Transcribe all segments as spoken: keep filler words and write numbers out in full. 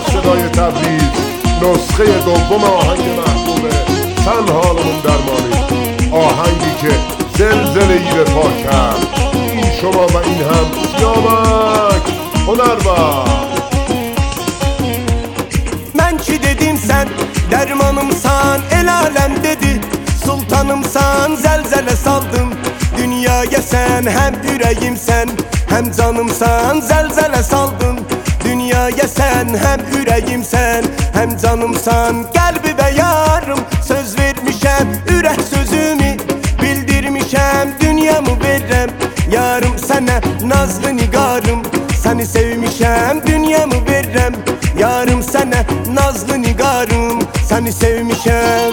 صدای تبریز نسخه دوم آهنگ محبوب چند حالمون درمانی، آهنگی که زلزله‌ای به پا کرد. این شما و این هم سیامک هنربخش. Ben ki dedim sen dermanımsan, el alem dedi sultanımsan, zelzele saldım dünyaya sen. Hem yüreğimsen hem canımsan, zelzele saldın dünyaya sen. Hem yüreğimsen hem canımsan, kalbime yarım söz vermişem, ürək sözümü bildirmişem, dünyamı verem yarım sana nazlı nigarım. Seni sevmişem, dünyamı verem yarım sana nazlı nigarım. Seni sevmişem.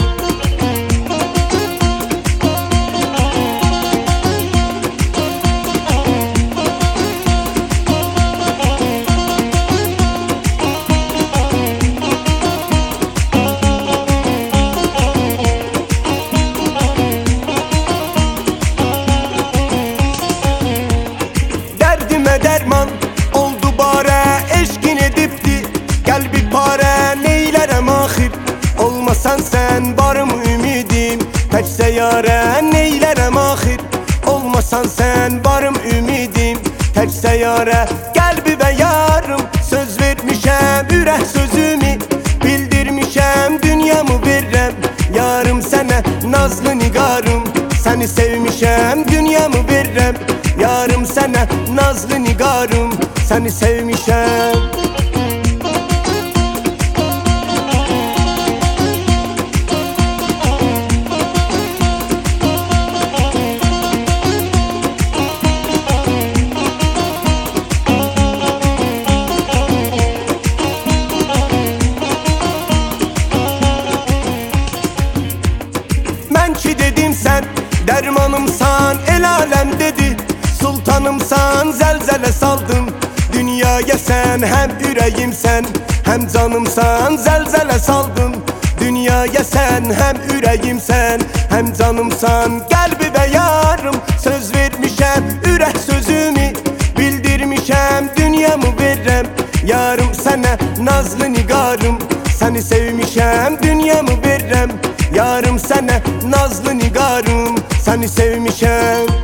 Derdime derman oldu bare, eşkin edipti kalbi pare. Neylerem ahir olmasan sen, barım ümidim təkcə yare. Neylerem ahir olmasan sen, barım ümidim təkcə yare. Kalbime yarım söz vermişem, ürək sözümü bildirmişem, dünyamı verem yarım sana nazlı nigarım. Seni sevmişem, dünyamı verem yarım sana nazlı nigarım. Seni sevmişem. Ben ki dedim sen dermanımsan, el alem dedi sultanımsan, zelzele saldım dünyaya sen. Hem yüreğimsen hem canımsan, zelzele saldın dünyaya sen. Hem yüreğimsen hem canımsan, kalbime yarım söz vermişem, ürək sözümü bildirmişem, dünyamı verem yarım sana nazlı nigarım. Seni sevmişem, dünyamı verem yarım sana nazlı nigarım. Seni sevmişem.